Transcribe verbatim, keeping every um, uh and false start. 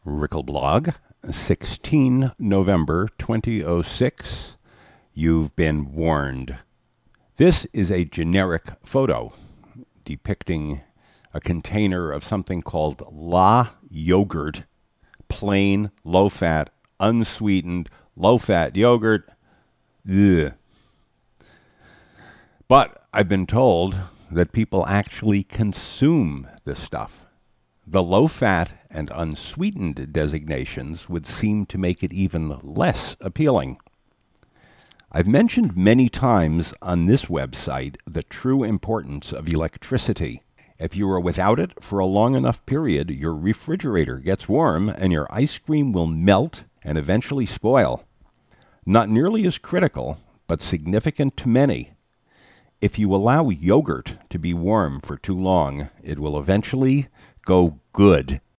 Rickelblog, sixteen November twenty oh six. You've been warned. This is a generic photo depicting a container of something called La Yogurt, plain, low-fat, unsweetened, low-fat yogurt. Ugh. But I've been told that people actually consume this stuff. The low-fat and unsweetened designations would seem to make it even less appealing. I've mentioned many times on this website the true importance of electricity. If you are without it for a long enough period, your refrigerator gets warm and your ice cream will melt and eventually spoil. Not nearly as critical, but significant to many. If you allow yogurt to be warm for too long, it will eventually go good.